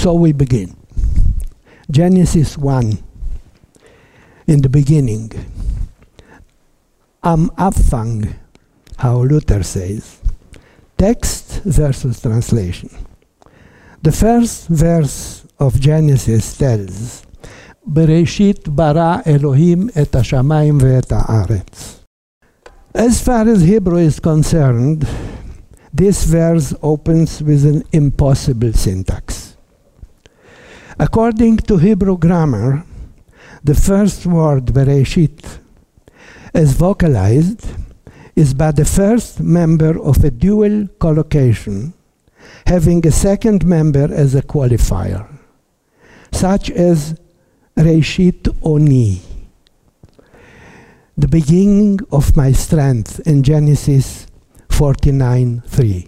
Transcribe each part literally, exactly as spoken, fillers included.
So we begin. Genesis one. In the beginning. Am Anfang, how Luther says. Text versus translation. The first verse of Genesis tells, Bereshit bara Elohim et hashamayim ve'et haaretz. As far as Hebrew is concerned, this verse opens with an impossible syntax. According to Hebrew grammar, the first word Bereshit, as vocalized, is but the first member of a dual collocation, having a second member as a qualifier, such as Reshit Oni, the beginning of my strength in Genesis forty-nine three.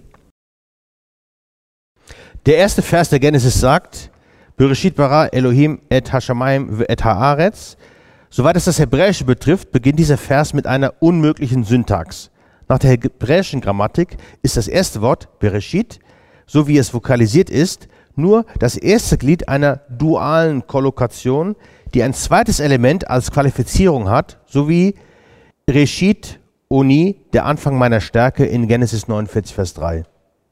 Der erste Vers der Genesis sagt, Bereshit bara Elohim et hashamayim et haaretz. Soweit es das Hebräische betrifft, beginnt dieser Vers mit einer unmöglichen Syntax. Nach der hebräischen Grammatik ist das erste Wort Bereshit, so wie es vokalisiert ist, nur das erste Glied einer dualen Kollokation, die ein zweites Element als Qualifizierung hat, sowie Reshit Oni, der Anfang meiner Stärke in Genesis neunundvierzig, Vers drei.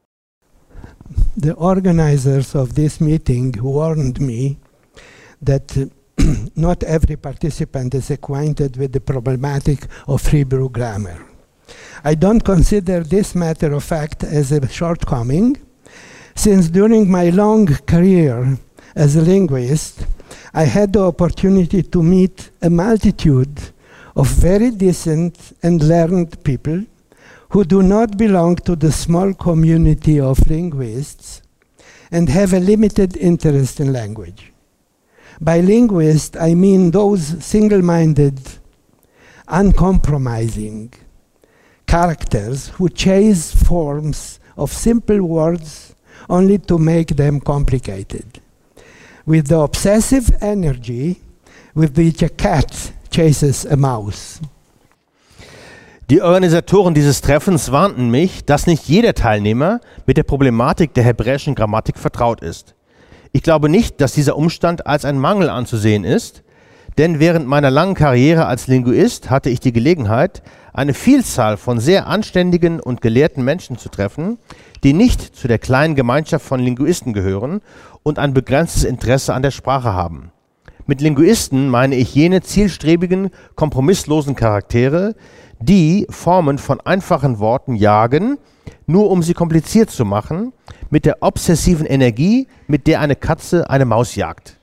The organizers of this meeting warned me that uh, not every participant is acquainted with the problematic of Hebrew grammar. I don't consider this matter of fact as a shortcoming, since during my long career as a linguist, I had the opportunity to meet a multitude of very decent and learned people who do not belong to the small community of linguists and have a limited interest in language. By linguist, I mean those single-minded, uncompromising characters who chase forms of simple words only to make them complicated, with the obsessive energy with which a cat chases a mouse. Die Organisatoren dieses Treffens warnten mich, dass nicht jeder Teilnehmer mit der Problematik der hebräischen Grammatik vertraut ist. Ich glaube nicht, dass dieser Umstand als ein Mangel anzusehen ist, denn während meiner langen Karriere als Linguist hatte ich die Gelegenheit, eine Vielzahl von sehr anständigen und gelehrten Menschen zu treffen, die nicht zu der kleinen Gemeinschaft von Linguisten gehören und ein begrenztes Interesse an der Sprache haben. Mit Linguisten meine ich jene zielstrebigen, kompromisslosen Charaktere, die Formen von einfachen Worten jagen, nur um sie kompliziert zu machen, mit der obsessiven Energie, mit der eine Katze eine Maus jagt.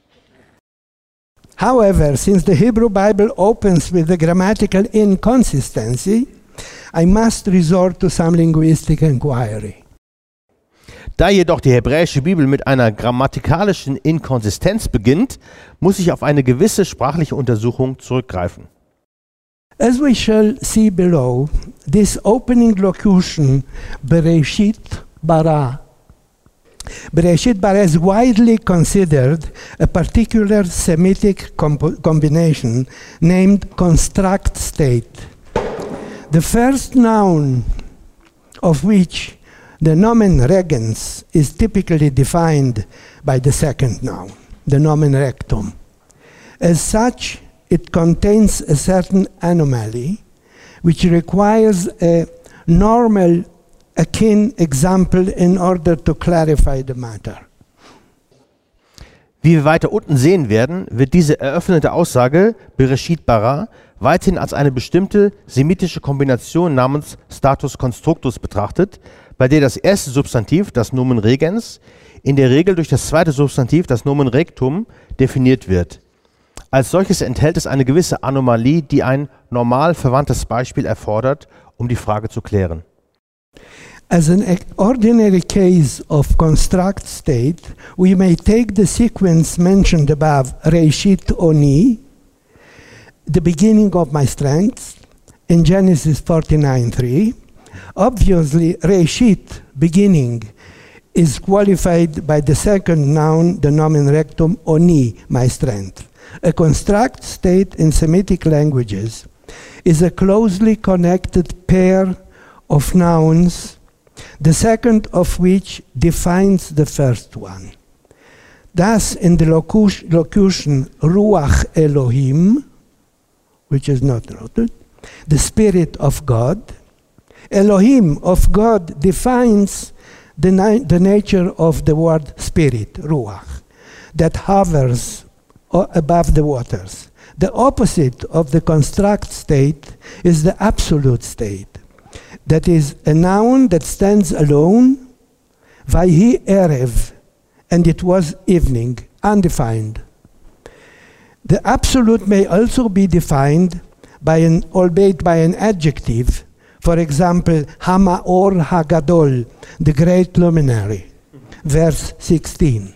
However, since the Hebrew Bible opens with a grammatical inconsistency, I must resort to some linguistic inquiry. Da jedoch die hebräische Bibel mit einer grammatikalischen Inkonsistenz beginnt, muss ich auf eine gewisse sprachliche Untersuchung zurückgreifen. As we shall see below, this opening locution, Bereshit bara, Bereshit bara is widely considered a particular Semitic comp- combination named construct state. The first noun of which the nomen regens is typically defined by the second noun, the nomen rectum. As such, it contains a certain anomaly which requires a normal akin example in order to clarify the matter. Wie wir weiter unten sehen werden, wird diese eröffnete Aussage Bereshit bara weithin als eine bestimmte semitische Kombination namens Status Constructus betrachtet, bei der das erste Substantiv, das Nomen regens, in der Regel durch das zweite Substantiv, das Nomen rectum, definiert wird. Als solches enthält es eine gewisse Anomalie, die ein normal verwandtes Beispiel erfordert, um die Frage zu klären. As an ordinary case of construct state, we may take the sequence mentioned above, Reshit Oni, the beginning of my strength, in Genesis forty-nine three. Obviously, Reshit, beginning, is qualified by the second noun, the nomen rectum, Oni, my strength. A construct state in Semitic languages is a closely connected pair of nouns, the second of which defines the first one. Thus, in the locu- locution Ruach Elohim, which is not noted, the Spirit of God, Elohim of God defines the, na- the nature of the word Spirit, Ruach, that hovers o- above the waters. The opposite of the construct state is the absolute state. That is a noun that stands alone, Vayhi Erev, and it was evening, undefined. The absolute may also be defined by an, albeit by an adjective, for example, Hamaor Hagadol, the great luminary, verse sixteen.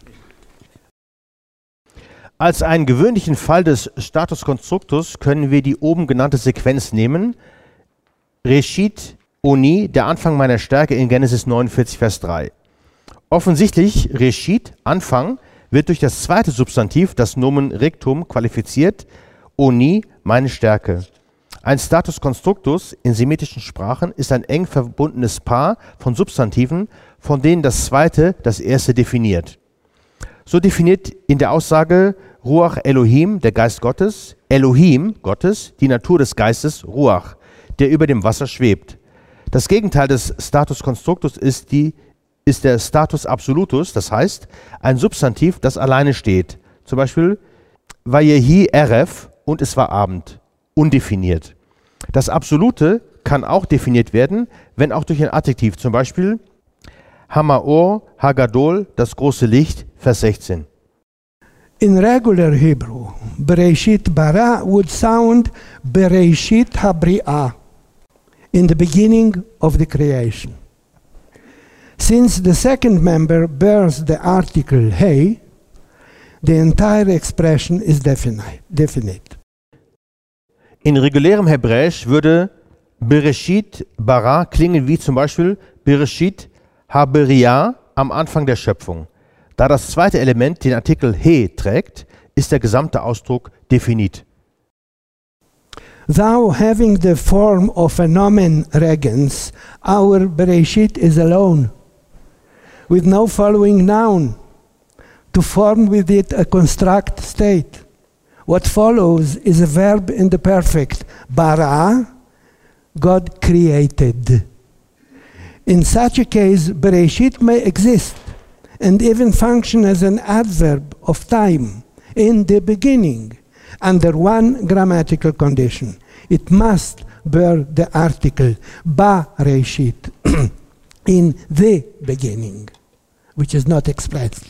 Als einen gewöhnlichen Fall des Status Constructus können wir die oben genannte Sequenz nehmen. Reshit Oni, der Anfang meiner Stärke in Genesis neunundvierzig, Vers drei. Offensichtlich, Reshit, Anfang, wird durch das zweite Substantiv, das Nomen Rectum, qualifiziert. Oni, meine Stärke. Ein Status Constructus in semitischen Sprachen ist ein eng verbundenes Paar von Substantiven, von denen das zweite das erste definiert. So definiert in der Aussage Ruach Elohim, der Geist Gottes, Elohim, Gottes, die Natur des Geistes, Ruach, der über dem Wasser schwebt. Das Gegenteil des Status Constructus ist, die, ist der Status Absolutus, das heißt, ein Substantiv, das alleine steht. Zum Beispiel, Vayehi Erev, und es war Abend, undefiniert. Das Absolute kann auch definiert werden, wenn auch durch ein Adjektiv, zum Beispiel Hamaor Hagadol, das große Licht, Vers sechzehn. In regular Hebrew, Bereshit bara would sound Bereshit habri'ah, in the beginning of the creation. Since the second member bears the article hey, the entire expression is definite. definite. In regulärem Hebräisch würde Bereshit bara klingen wie zum Beispiel Bereshit Haberia am Anfang der Schöpfung. Da das zweite Element den Artikel he trägt, ist der gesamte Ausdruck definit. Thou having the form of a nomen regens, our Bereshit is alone, with no following noun, to form with it a construct state. What follows is a verb in the perfect, bara, God created. In such a case, Bereshit may exist and even function as an adverb of time, in the beginning, under one grammatical condition. It must bear the article Bereshit, in the beginning, which is not expressed.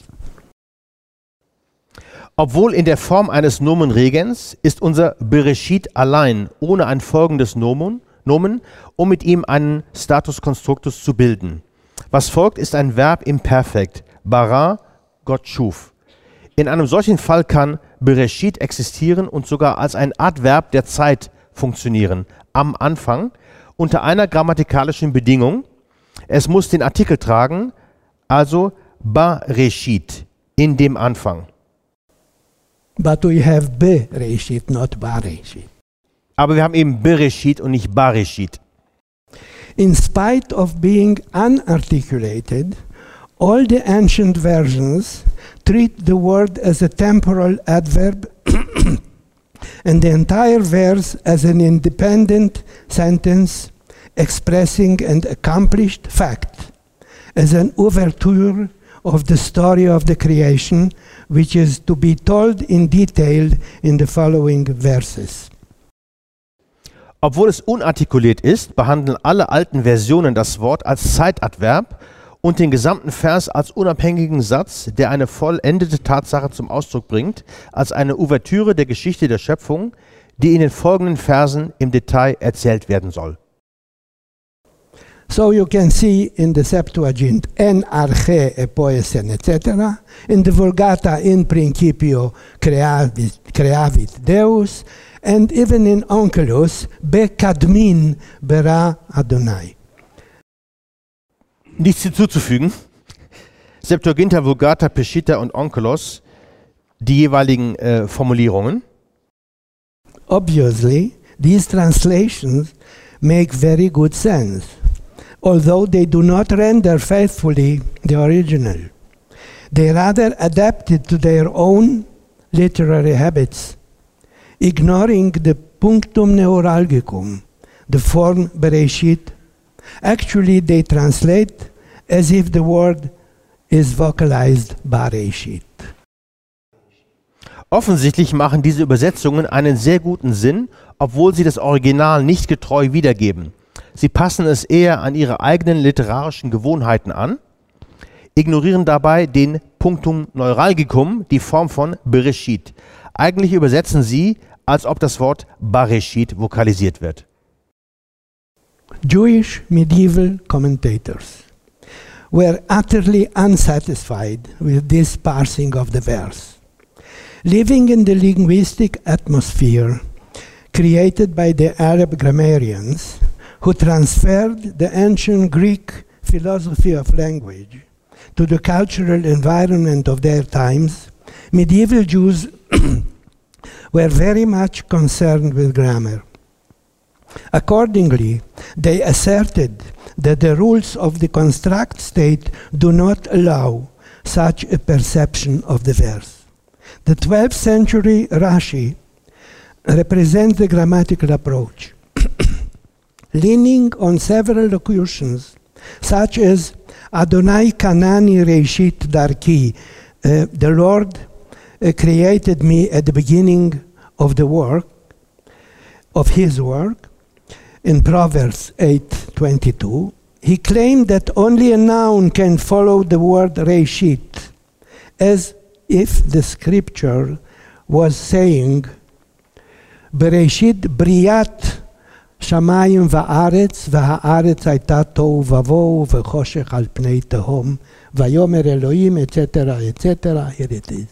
Obwohl in der Form eines Nomen Regens ist unser Bereshit allein, ohne ein folgendes Nomen, Nomen, um mit ihm einen Status Constructus zu bilden. Was folgt, ist ein Verb im Perfekt, bara, Gott schuf. In einem solchen Fall kann Bereshit existieren und sogar als ein Adverb der Zeit funktionieren, am Anfang, unter einer grammatikalischen Bedingung. Es muss den Artikel tragen, also Bereshit, in dem Anfang. But we have Bereshit, not Bereshit. Aber wir haben eben Bereshit und nicht Bereshit. In spite of being unarticulated, all the ancient versions treat the word as a temporal adverb and the entire verse as an independent sentence expressing an accomplished fact, as an overture of the story of the creation, which is to be told in detail in the following verses. Obwohl es unartikuliert ist, behandeln alle alten Versionen das Wort als Zeitadverb und den gesamten Vers als unabhängigen Satz, der eine vollendete Tatsache zum Ausdruck bringt, als eine Ouvertüre der Geschichte der Schöpfung, die in den folgenden Versen im Detail erzählt werden soll. So you can see in the Septuagint en arche e poesen et cetera. In the Vulgata in principio creavit, creavit Deus, and even in Onkelos bekadmin bera Adonai. Nichts hinzuzufügen. Septuaginta, Vulgata, Peshitta und Onkelos, die jeweiligen äh, Formulierungen. Obviously, these translations make very good sense, although they do not render faithfully the original. They rather adapted to their own literary habits, ignoring the punctum neuralgicum, the form Bereshit. Actually, they translate as if the word is vocalized Bereshit. Offensichtlich machen diese Übersetzungen einen sehr guten Sinn, obwohl sie das Original nicht getreu wiedergeben. Sie passen es eher an ihre eigenen literarischen Gewohnheiten an, ignorieren dabei den Punctum neuralgicum, die Form von Bereshit. Eigentlich übersetzen sie, als ob das Wort Bereshit vokalisiert wird. Jewish medieval commentators were utterly unsatisfied with this parsing of the verse. Living in the linguistic atmosphere created by the Arab grammarians who transferred the ancient Greek philosophy of language to the cultural environment of their times, medieval Jews were very much concerned with grammar. Accordingly, they asserted that the rules of the construct state do not allow such a perception of the verse. The twelfth century Rashi represents the grammatical approach, leaning on several locutions, such as Adonai Kanani Reishit Darki, uh, the Lord uh, created me at the beginning of the work, of his work, in Proverbs eight twenty-two. He claimed that only a noun can follow the word Reishit, as if the scripture was saying, Bereshit Briat Shamayim va'aretz va'haaretz hayta tohu vavohu v'choshech al pnei tehom vayomer Elohim et cetera et cetera. Here it is.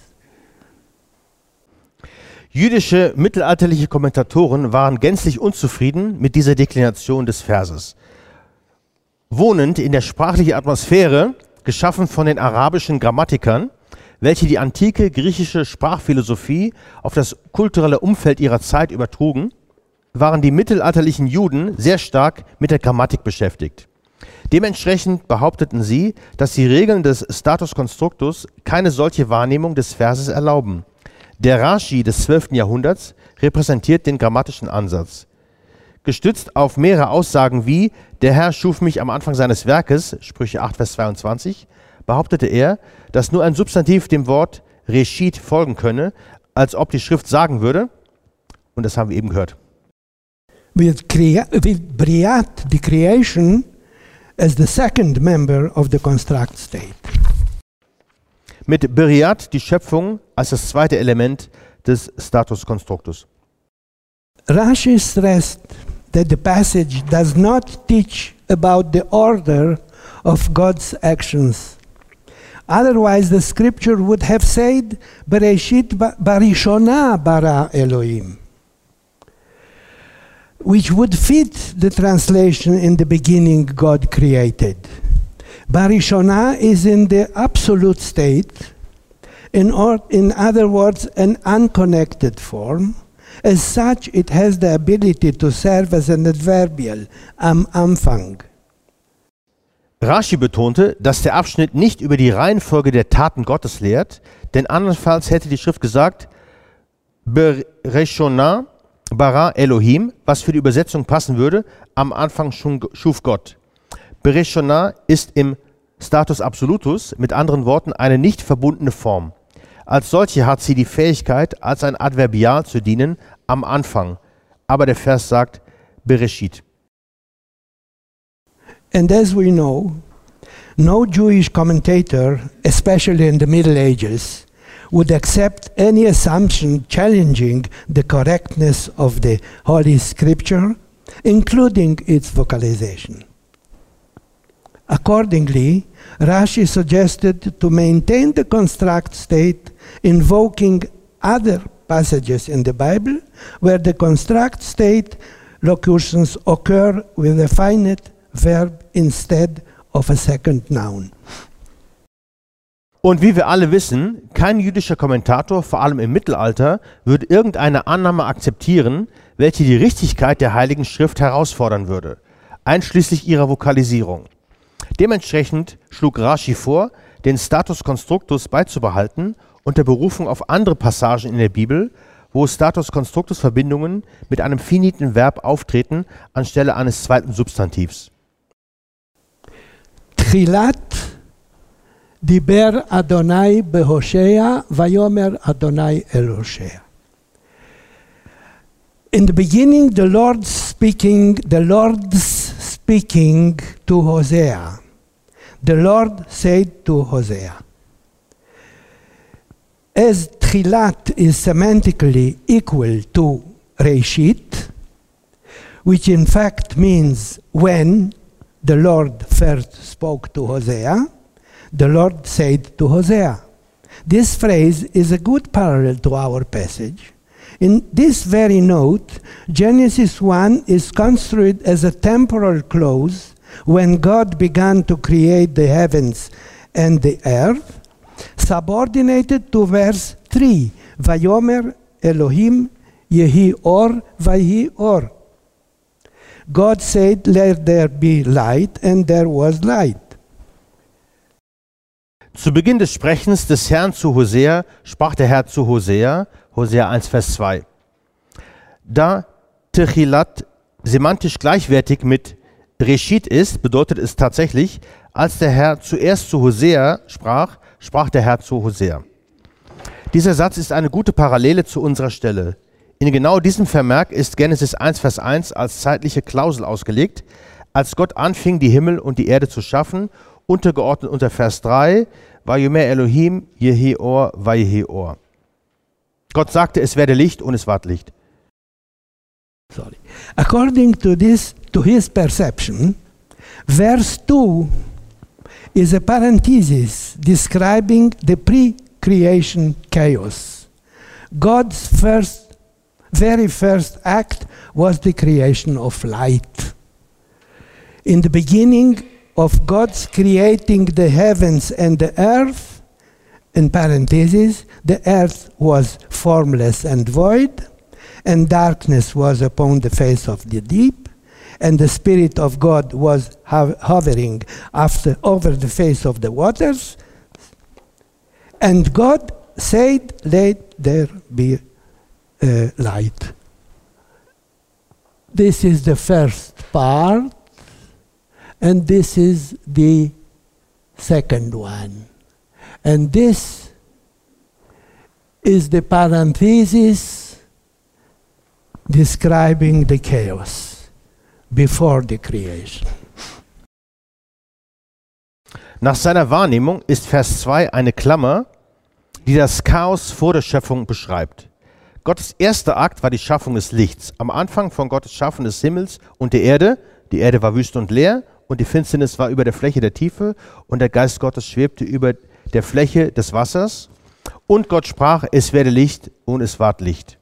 Jüdische mittelalterliche Kommentatoren waren gänzlich unzufrieden mit dieser Deklination des Verses. Wohnend in der sprachlichen Atmosphäre, geschaffen von den arabischen Grammatikern, welche die antike griechische Sprachphilosophie auf das kulturelle Umfeld ihrer Zeit übertrugen, waren die mittelalterlichen Juden sehr stark mit der Grammatik beschäftigt. Dementsprechend behaupteten sie, dass die Regeln des Status Constructus keine solche Wahrnehmung des Verses erlauben. Der Rashi des zwölften Jahrhunderts repräsentiert den grammatischen Ansatz. Gestützt auf mehrere Aussagen wie, der Herr schuf mich am Anfang seines Werkes, Sprüche acht, Vers zweiundzwanzig, behauptete er, dass nur ein Substantiv dem Wort Reshit folgen könne, als ob die Schrift sagen würde, und das haben wir eben gehört. With, crea with Briat, the creation, as the second member of the construct state. Mit Beriat die Schöpfung als das zweite Element des Status Constructus. Rashi stressed that the passage does not teach about the order of God's actions. Otherwise, the scripture would have said, Bereshit barishona bara Elohim, which would fit the translation in the beginning God created. Barishona is in the absolute state, in, or, in other words, an unconnected form. As such, it has the ability to serve as an adverbial, am Anfang. Rashi betonte, dass der Abschnitt nicht über die Reihenfolge der Taten Gottes lehrt, denn andernfalls hätte die Schrift gesagt, Bereshona bara Elohim, was für die Übersetzung passen würde, am Anfang schuf Gott. Bereshona ist im Status Absolutus, mit anderen Worten, eine nicht verbundene Form. Als solche hat sie die Fähigkeit, als ein Adverbial zu dienen, am Anfang. Aber der Vers sagt, Bereshit. And as we know, no Jewish commentator, especially in the Middle Ages, would accept any assumption challenging the correctness of the Holy Scripture, including its vocalization. Accordingly, Rashi suggested to maintain the construct state, invoking other passages in the Bible where the construct state locutions occur with a finite verb instead of a second noun. Und wie wir alle wissen, kein jüdischer Kommentator, vor allem im Mittelalter, würde irgendeine Annahme akzeptieren, welche die Richtigkeit der Heiligen Schrift herausfordern würde, einschließlich ihrer Vokalisierung. Dementsprechend schlug Rashi vor, den Status Constructus beizubehalten, unter Berufung auf andere Passagen in der Bibel, wo Status Constructus Verbindungen mit einem finiten Verb auftreten anstelle eines zweiten Substantivs. תחילת דיבר אדוני בהושע ויאמר אדוני אל הושע. In the beginning, the Lord speaking, the Lord's speaking to Hosea. The Lord said to Hosea. As Tchilat is semantically equal to Reshit, which in fact means when the Lord first spoke to Hosea, the Lord said to Hosea. This phrase is a good parallel to our passage. In this very note, Genesis one is construed as a temporal clause when God began to create the heavens and the earth, subordinated to verse three, Vayomer Elohim Yehi Or Vayhi Or. God said, let there be light, and there was light. Zu Beginn des Sprechens des Herrn zu Hosea sprach der Herr zu Hosea, Hosea eins, Vers zwei. Da Techilat semantisch gleichwertig mit Reshit ist, bedeutet es tatsächlich, als der Herr zuerst zu Hosea sprach, sprach der Herr zu Hosea. Dieser Satz ist eine gute Parallele zu unserer Stelle. In genau diesem Vermerk ist Genesis eins, Vers eins als zeitliche Klausel ausgelegt, als Gott anfing, die Himmel und die Erde zu schaffen, untergeordnet unter Vers drei, Vayomer Elohim Yehi Or Vayhi Or. Gott sagte, es werde Licht und es ward Licht. Sorry. According to this, to his perception, verse two is a parenthesis describing the pre-creation chaos. God's first, very first act was the creation of light. In the beginning of God's creating the heavens and the earth, in parentheses, the earth was formless and void, and darkness was upon the face of the deep, and the Spirit of God was ho- hovering after, over the face of the waters. And God said, let there be uh, light. This is the first part, and this is the second one. And this is the parenthesis describing the chaos before the creation. Nach seiner Wahrnehmung ist Vers zwei eine Klammer, die das Chaos vor der Schöpfung beschreibt. Gottes erster Akt war die Schaffung des Lichts. Am Anfang von Gottes Schaffen des Himmels und der Erde. Die Erde war wüst und leer und die Finsternis war über der Fläche der Tiefe und der Geist Gottes schwebte über der Fläche des Wassers. Und Gott sprach, es werde Licht und es ward Licht.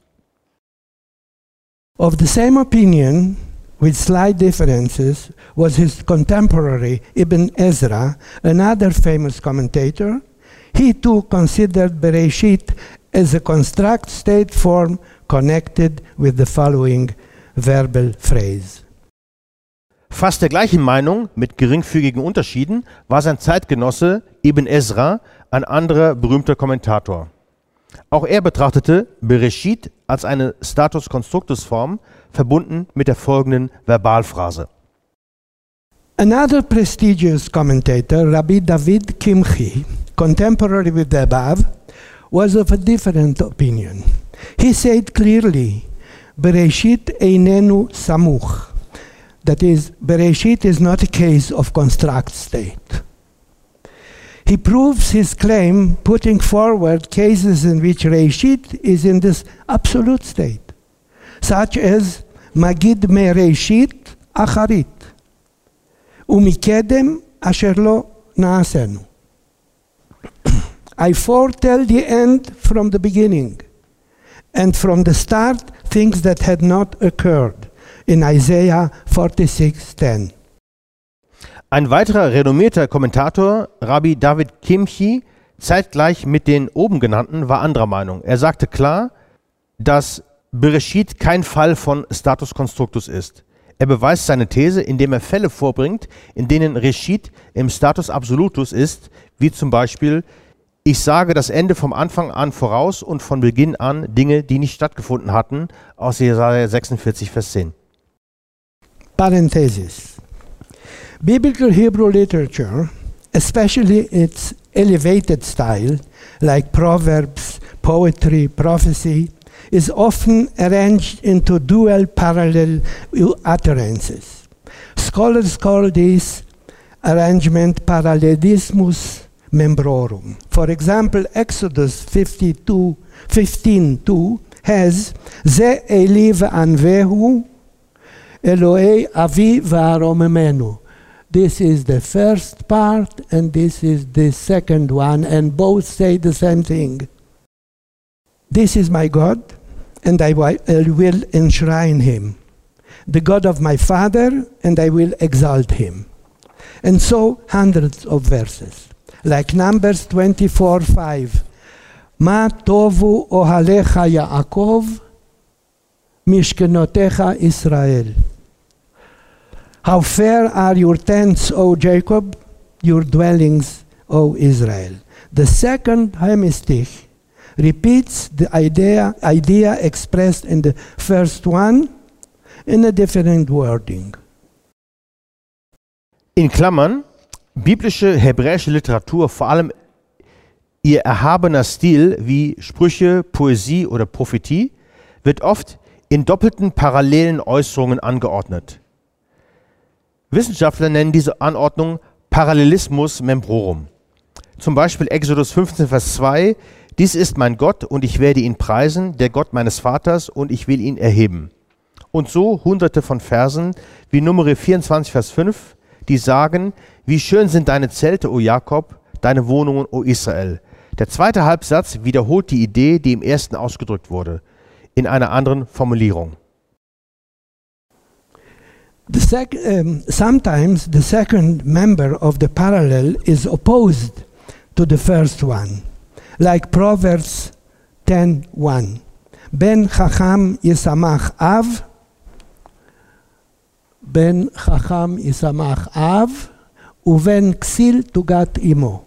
Of the same opinion, with slight differences, was his contemporary Ibn Ezra, another famous commentator. He too considered Bereshit as a construct state form connected with the following verbal phrase. Fast der gleichen Meinung, mit geringfügigen Unterschieden, war sein Zeitgenosse Ibn Ezra, ein anderer berühmter Kommentator. Auch er betrachtete Bereshit als eine Status Constructus Form, verbunden mit der folgenden Verbalphrase. Another prestigious commentator, Rabbi David Kimchi, contemporary with the above, was of a different opinion. He said clearly, Bereshit einenu samuch. That is, Bereshit is not a case of construct state. He proves his claim putting forward cases in which Reshit is in this absolute state, such as Magid me Reshit acharit, umikedem asher lo naasenu. I foretell the end from the beginning, and from the start things that had not occurred. In Isaiah forty-six ten. Ein weiterer renommierter Kommentator, Rabbi David Kimchi, zeitgleich mit den oben genannten, war anderer Meinung. Er sagte klar, dass Bereshit kein Fall von Status Constructus ist. Er beweist seine These, indem er Fälle vorbringt, in denen Reshit im Status Absolutus ist, wie zum Beispiel: Ich sage das Ende vom Anfang an voraus und von Beginn an Dinge, die nicht stattgefunden hatten, aus Jesaja sechsundvierzig, Vers zehn. Parenthesis. Biblical Hebrew literature, especially its elevated style, like Proverbs, poetry, prophecy, is often arranged into dual parallel utterances. Scholars call this arrangement parallelismus membrorum. For example, Exodus fifty-two, fifteen two has Ze Eliv Anvehu Elohei Avi V'aromemenu. This is the first part and this is the second one, and both say the same thing. This is my God, and I will enshrine him. The God of my father, and I will exalt him. And so hundreds of verses. Like Numbers twenty-four five. Ma tovu ohalecha Yaakov, mishkenotecha Israel. How fair are your tents, O Jacob, your dwellings, O Israel. The second hemistich repeats the idea, idea expressed in the first one in a different wording. In Klammern, biblische hebräische Literatur, vor allem ihr erhabener Stil wie Sprüche, Poesie oder Prophetie, wird oft in doppelten parallelen Äußerungen angeordnet. Wissenschaftler nennen diese Anordnung Parallelismus membrorum. Zum Beispiel Exodus fünfzehn, Vers zwei: Dies ist mein Gott und ich werde ihn preisen, der Gott meines Vaters, und ich will ihn erheben. Und so hunderte von Versen wie Nummer vierundzwanzig, Vers fünf, die sagen: Wie schön sind deine Zelte, o Jakob, deine Wohnungen, o Israel. Der zweite Halbsatz wiederholt die Idee, die im ersten ausgedrückt wurde, in einer anderen Formulierung. The sec um, sometimes the second member of the parallel is opposed to the first one, like Proverbs ten one. Ben Chacham Yisamach Av, Ben Chacham Yisamach Av, Uven Ksil Tugat Imo.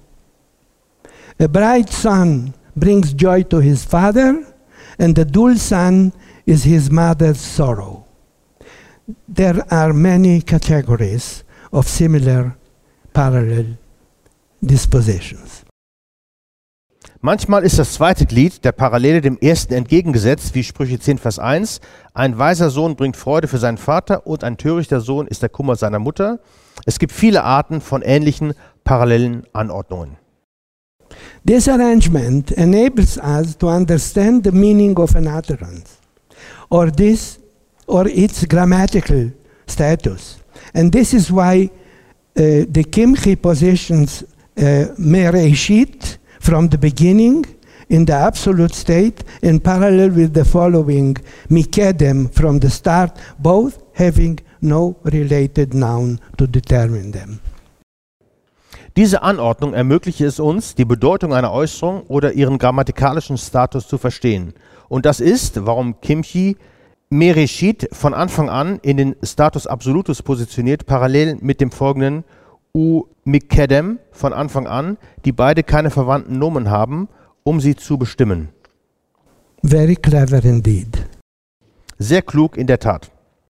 A bright son brings joy to his father, and the dull son is his mother's sorrow. There are many categories of similar parallel dispositions. Manchmal ist das zweite Glied der Parallele dem ersten entgegengesetzt, wie Sprüche zehn, Vers eins. Ein weiser Sohn bringt Freude für seinen Vater und ein törichter Sohn ist der Kummer seiner Mutter. Es gibt viele Arten von ähnlichen parallelen Anordnungen. This arrangement enables us to understand the meaning of an utterance, or this or its grammatical status. And this is why uh, the Kimchi positions uh, Mereshit from the beginning in the absolute state in parallel with the following Mikedem from the start, both having no related noun to determine them. Diese Anordnung ermöglicht es uns, die Bedeutung einer Äußerung oder ihren grammatikalischen Status zu verstehen. Und das ist, warum Kimchi Mereshit von Anfang an in den Status Absolutus positioniert, parallel mit dem folgenden U Mikedem von Anfang an, die beide keine verwandten Nomen haben, um sie zu bestimmen. Very clever indeed. Sehr klug in der Tat.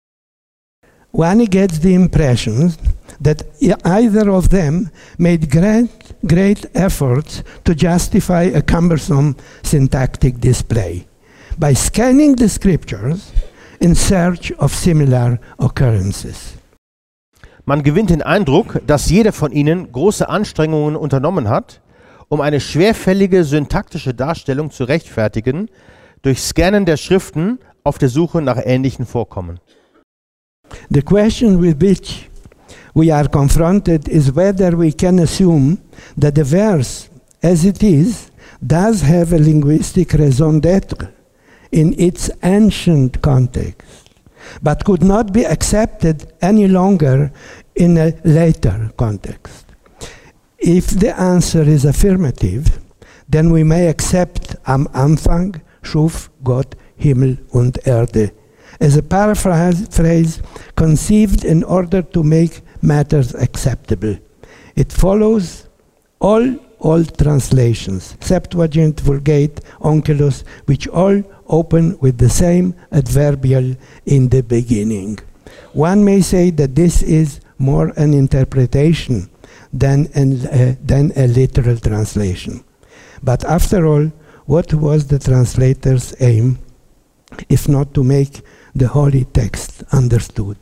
One gets the impression that either of them made great, great efforts to justify a cumbersome syntactic display by scanning the scriptures in search of similar occurrences. Man gewinnt den Eindruck, dass jeder von ihnen große Anstrengungen unternommen hat, um eine schwerfällige syntaktische Darstellung zu rechtfertigen, durch Scannen der Schriften auf der Suche nach ähnlichen Vorkommen. The question with which we are confronted is whether we can assume that the verse, as it is, does have a linguistic raison d'être in its ancient context, but could not be accepted any longer in a later context. If the answer is affirmative, then we may accept am Anfang schuf Gott Himmel und Erde as a paraphrase conceived in order to make matters acceptable. It follows all old translations, Septuagint, Vulgate, Onkelos, which all open with the same adverbial in the beginning. One may say that this is more an interpretation than, an, uh, than a literal translation. But after all, what was the translator's aim, if not to make the holy text understood?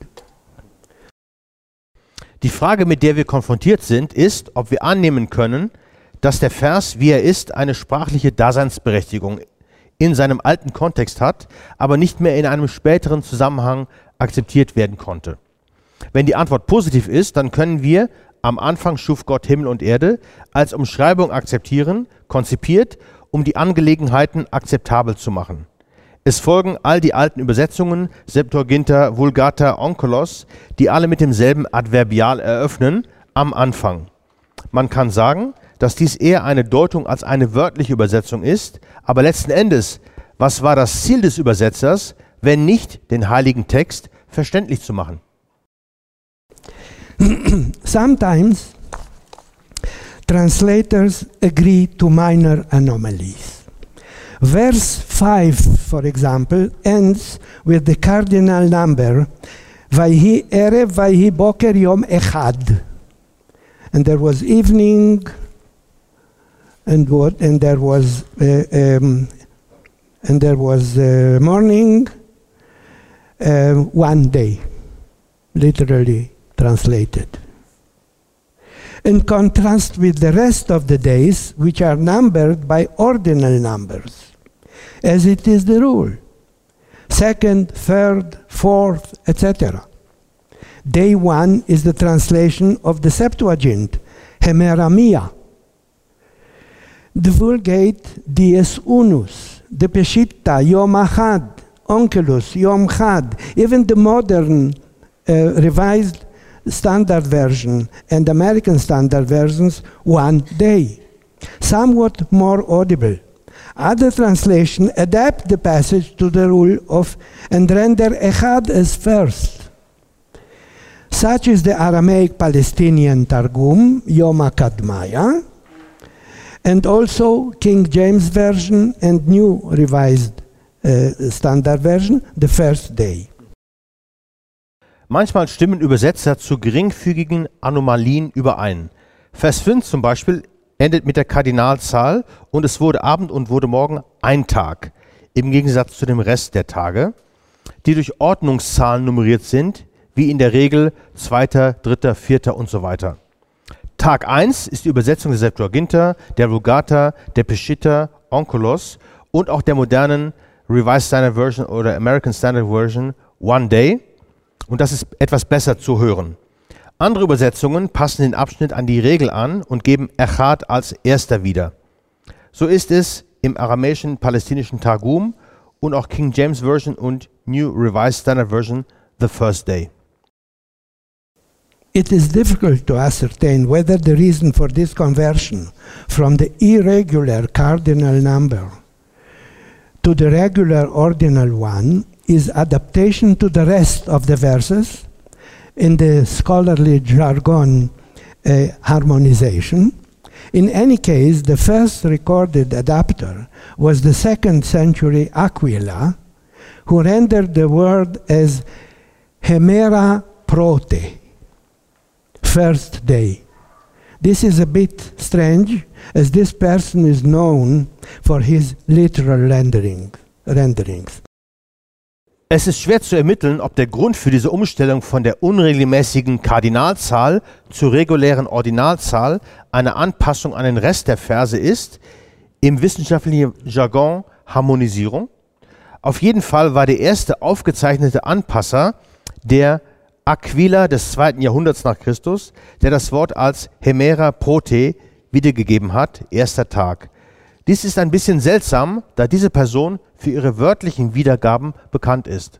Die Frage, mit der wir konfrontiert sind, ist, ob wir annehmen können, dass der Vers, wie er ist, eine sprachliche Daseinsberechtigung in seinem alten Kontext hat, aber nicht mehr in einem späteren Zusammenhang akzeptiert werden konnte. Wenn die Antwort positiv ist, dann können wir am Anfang schuf Gott Himmel und Erde als Umschreibung akzeptieren, konzipiert, um die Angelegenheiten akzeptabel zu machen. Es folgen all die alten Übersetzungen, Septuaginta, Vulgata, Onkelos, die alle mit demselben Adverbial eröffnen, am Anfang. Man kann sagen, dass dies eher eine Deutung als eine wörtliche Übersetzung ist, aber letzten Endes, was war das Ziel des Übersetzers, wenn nicht, den heiligen Text verständlich zu machen? Sometimes translators agree to minor anomalies. Verse five, for example, ends with the cardinal number Vayhi Erev Vayhi Boker Yom Echad. And there was evening, and what? And there was uh, um, and there was uh, morning, uh, one day, literally translated. In contrast with the rest of the days, which are numbered by ordinal numbers, as it is the rule. Second, third, fourth, et cetera. Day one is the translation of the Septuagint, Hemeramia. The Vulgate, Dies Unus. The Peshitta, Yom Achad. Onkelos, Yom Chad. Even the modern uh, revised Standard Version and American Standard Versions, one day. Somewhat more audible. Other translations adapt the passage to the rule of and render Echad as first. Such is the Aramaic Palestinian Targum, Yom HaKadmaya, and also King James Version and New Revised uh, Standard Version, the first day. Manchmal stimmen Übersetzer zu geringfügigen Anomalien überein. Vers fünf zum Beispiel endet mit der Kardinalzahl und es wurde Abend und wurde Morgen ein Tag, im Gegensatz zu dem Rest der Tage, die durch Ordnungszahlen nummeriert sind, wie in der Regel zweiter, dritter, vierter und so weiter. Tag eins ist die Übersetzung der Septuaginta, der Vulgata, der Peshitta, Onkelos und auch der modernen Revised Standard Version oder American Standard Version One Day. Und das ist etwas besser zu hören. Andere Übersetzungen passen den Abschnitt an die Regel an und geben Echad als erster wieder. So ist es im aramäischen palästinischen Targum und auch King James Version und New Revised Standard Version the first day. It is difficult to ascertain whether the reason for this conversion from the irregular cardinal number to the regular ordinal one is adaptation to the rest of the verses, in the scholarly jargon, uh, harmonization. In any case, the first recorded adapter was the second century Aquila, who rendered the word as Hemera Prote, first day. This is a bit strange, as this person is known for his literal rendering, renderings. Es ist schwer zu ermitteln, ob der Grund für diese Umstellung von der unregelmäßigen Kardinalzahl zur regulären Ordinalzahl eine Anpassung an den Rest der Verse ist, im wissenschaftlichen Jargon Harmonisierung. Auf jeden Fall war der erste aufgezeichnete Anpasser der Aquila des zweiten Jahrhunderts nach Christus, der das Wort als Hemera Prote wiedergegeben hat, erster Tag. Dies ist ein bisschen seltsam, da diese Person für ihre wörtlichen Wiedergaben bekannt ist.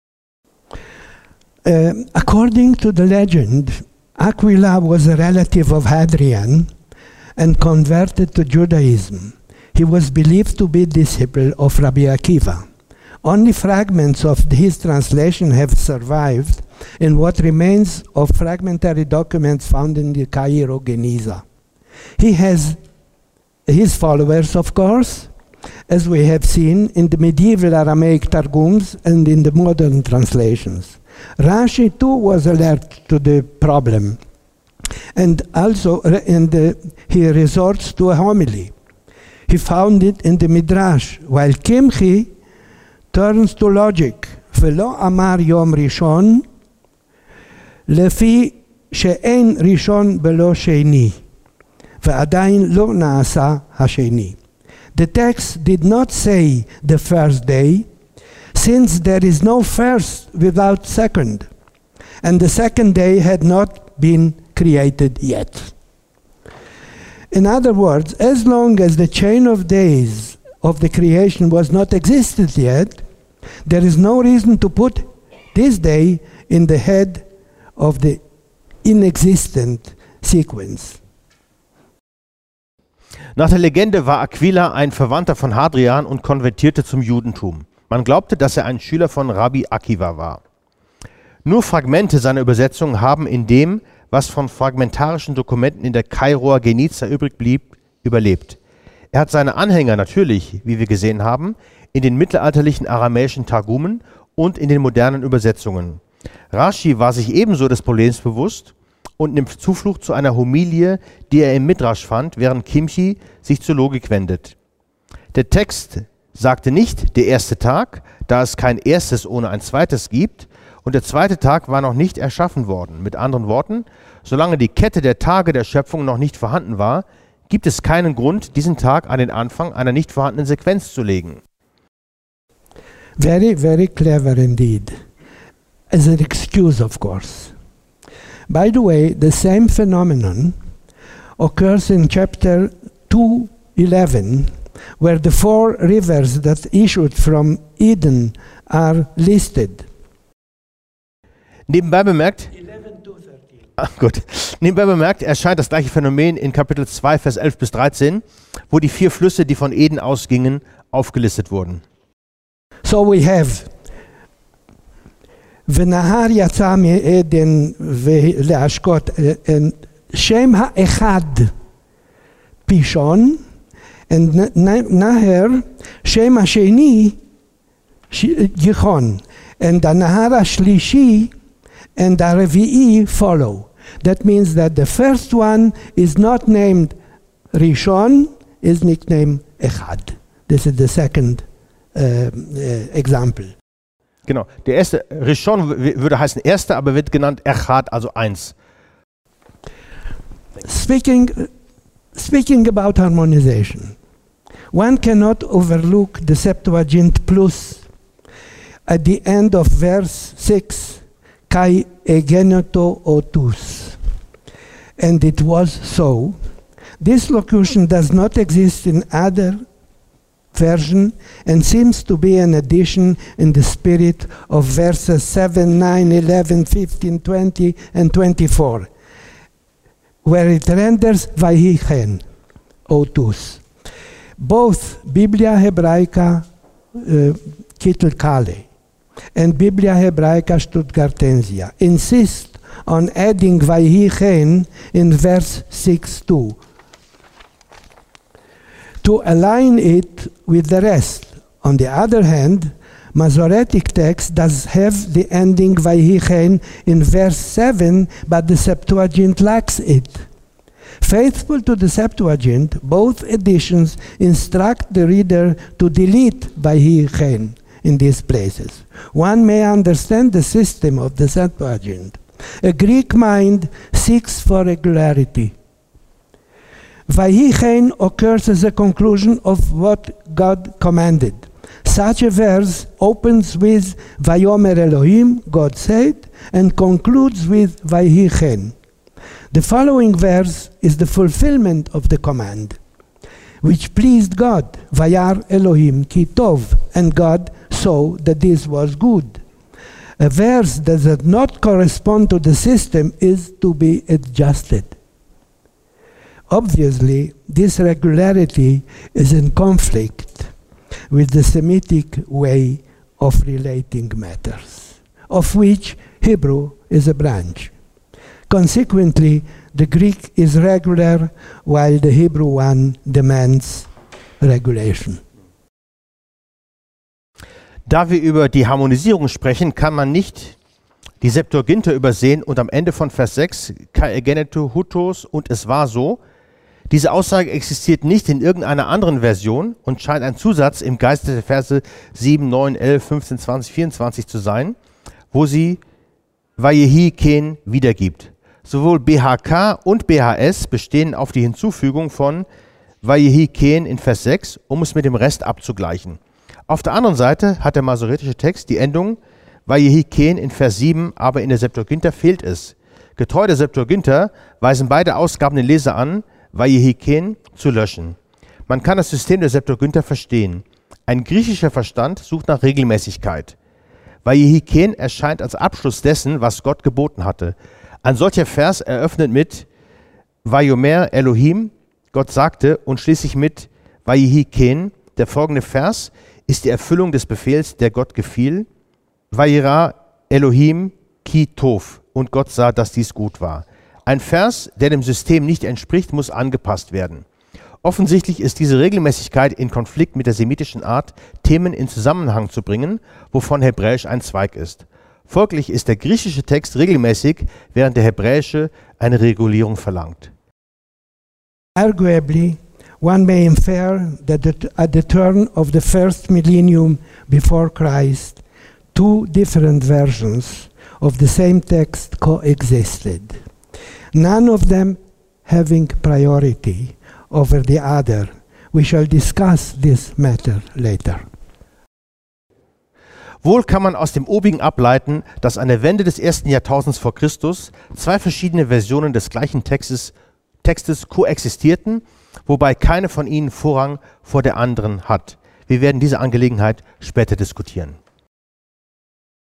Uh, according to the legend, Aquila was a relative of Hadrian and converted to Judaism. He was believed to be disciple of Rabbi Akiva. Only fragments of his translation have survived in what remains of fragmentary documents found in the Cairo Geniza. He has his followers, of course, as we have seen in the medieval Aramaic Targums and in the modern translations. Rashi too was alert to the problem, and also and, uh, he resorts to a homily. He found it in the Midrash, while Kimchi turns to logic. Velo amar yom rishon, lefi she'en rishon belo sheni, ve'adayin lo na'asa hasheni. The text did not say the first day, since there is no first without second, and the second day had not been created yet. In other words, as long as the chain of days of the creation was not existed yet, there is no reason to put this day in the head of the inexistent sequence. Nach der Legende war Aquila ein Verwandter von Hadrian und konvertierte zum Judentum. Man glaubte, dass er ein Schüler von Rabbi Akiva war. Nur Fragmente seiner Übersetzung haben in dem, was von fragmentarischen Dokumenten in der Kairoer Geniza übrig blieb, überlebt. Er hat seine Anhänger natürlich, wie wir gesehen haben, in den mittelalterlichen aramäischen Targumen und in den modernen Übersetzungen. Rashi war sich ebenso des Problems bewusst und nimmt Zuflucht zu einer Homilie, die er im Midrash fand, während Kimchi sich zur Logik wendet. Der Text sagte nicht der erste Tag, da es kein erstes ohne ein zweites gibt, und der zweite Tag war noch nicht erschaffen worden. Mit anderen Worten, solange die Kette der Tage der Schöpfung noch nicht vorhanden war, gibt es keinen Grund, diesen Tag an den Anfang einer nicht vorhandenen Sequenz zu legen. Very, very clever indeed. As an excuse, of course. By the way, the same phenomenon occurs in chapter two eleven, where the four rivers that issued from Eden are listed. Nebenbei bemerkt, ah, gut. Nebenbei bemerkt erscheint das gleiche Phänomen in Kapitel zwei, Vers elf bis dreizehn, wo die vier Flüsse, die von Eden ausgingen, aufgelistet wurden. So we have ונהר יצא מעדן להשקות, שם האחד פישון, נהר, שם השני גיחון, and הנהר השלישי and הרביעי follow. That means that the first one is not named Rishon, is nicknamed Echad. This is the second uh, uh, example. Genau, der erste, Rishon würde heißen erster, aber wird genannt Echad, also eins. Speaking, speaking about harmonization, one cannot overlook the Septuagint plus at the end of verse six, kai egeneto otus. And it was so. This locution does not exist in other version and seems to be an addition in the spirit of verses seven, nine, eleven, fifteen, twenty, and twenty-four, where it renders Vayichen, otus. Both Biblia Hebraica uh, Kittel Kale and Biblia Hebraica Stuttgartensia insist on adding Vayichen in verse six too, to align it with the rest. On the other hand, Masoretic text does have the ending Vayichen in verse seven, but the Septuagint lacks it. Faithful to the Septuagint, both editions instruct the reader to delete Vayichen in these places. One may understand the system of the Septuagint. A Greek mind seeks for regularity. Vayichen occurs as a conclusion of what God commanded. Such a verse opens with Vayomer Elohim, God said, and concludes with Vayichen. The following verse is the fulfillment of the command, which pleased God, Vayar Elohim ki tov, and God saw that this was good. A verse that does not correspond to the system is to be adjusted. Obviously, this regularity is in conflict with the Semitic way of relating matters, of which Hebrew is a branch. Consequently, the Greek is regular, while the Hebrew one demands regulation. Da wir über die Harmonisierung sprechen, kann man nicht die Septuaginta übersehen und am Ende von Vers sechs, kai egenetu hutos, und es war so. Diese Aussage existiert nicht in irgendeiner anderen Version und scheint ein Zusatz im Geiste der Verse sieben, neun, elf, fünfzehn, zwanzig, vierundzwanzig zu sein, wo sie Vayehi Ken wiedergibt. Sowohl B H K und B H S bestehen auf die Hinzufügung von Vayehi Ken in Vers sechs, um es mit dem Rest abzugleichen. Auf der anderen Seite hat der masoretische Text die Endung Vayehi Ken in Vers sieben, aber in der Septuaginta fehlt es. Getreu der Septuaginta weisen beide Ausgaben den Leser an, Vayehi Ken zu löschen. Man kann das System der Septuaginta verstehen. Ein griechischer Verstand sucht nach Regelmäßigkeit. Vayehi Ken erscheint als Abschluss dessen, was Gott geboten hatte. Ein solcher Vers eröffnet mit Vayomer Elohim, Gott sagte, und schließlich mit Vayehi Ken. Der folgende Vers ist die Erfüllung des Befehls, der Gott gefiel. Vayera Elohim ki tov, und Gott sah, dass dies gut war. Ein Vers, der dem System nicht entspricht, muss angepasst werden. Offensichtlich ist diese Regelmäßigkeit in Konflikt mit der semitischen Art, Themen in Zusammenhang zu bringen, wovon Hebräisch ein Zweig ist. Folglich ist der griechische Text regelmäßig, während der hebräische eine Regulierung verlangt. Arguably, one may infer that at the turn of the first millennium before Christ, two different versions of the same text coexisted, none of them having priority over the other. We shall discuss this matter later. Wohl kann man aus dem obigen ableiten, dass an der Wende des ersten Jahrtausends vor Christus zwei verschiedene Versionen des gleichen Textes, Textes koexistierten, wobei keine von ihnen Vorrang vor der anderen hat. Wir werden diese Angelegenheit später diskutieren.